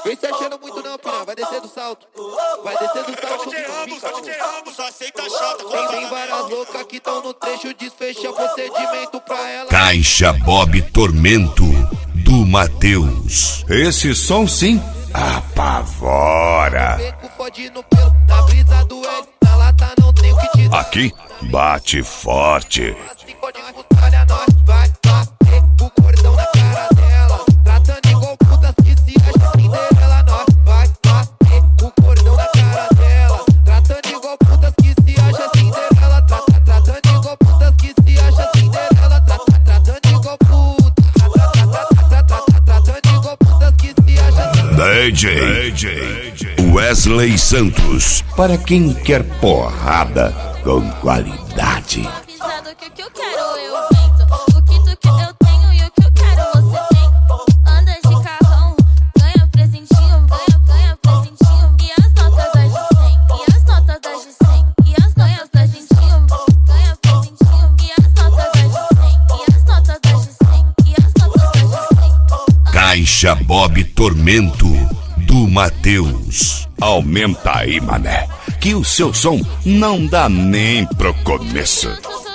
Vem se achando muito não, piranha, vai descer do salto. Vai descer do salto. Só aceita chata. Tem várias loucas que tão no trecho, desfecha procedimento pra ela. Caixa Bob Tormento, do Matheus. Esse som sim apavora. Beco fode no pelo, da brisa do L, na lata não tem o que te dar. Aqui bate forte. Assim pode olha nós, vai bater o cordão na cara dela. Tratando igual putas que se acha Cinderela. Nós vai bater o cordão na cara dela. Tratando igual putas que se acha Cinderela. Tratando igual putas que se acha Cinderela. Tratando igual puta. Tratando igual putas que se acha Cinderela. DJ Wesley Santos, para quem quer porrada com qualidade. Avisado que o que eu quero eu invento. O que tu quer eu tenho e o que eu quero você tem. Anda de carrão, ganha presentinho. Ganha presentinho. E as notas das de 100. E as notas das de 100. E as notas das de 100. Ganha presentinho. E as notas das de 100. E as notas das de 100. E as notas das de 100. Caixa Bob Tormento, do Matheus. Aumenta aí, mané, que o seu som não dá nem pro começo.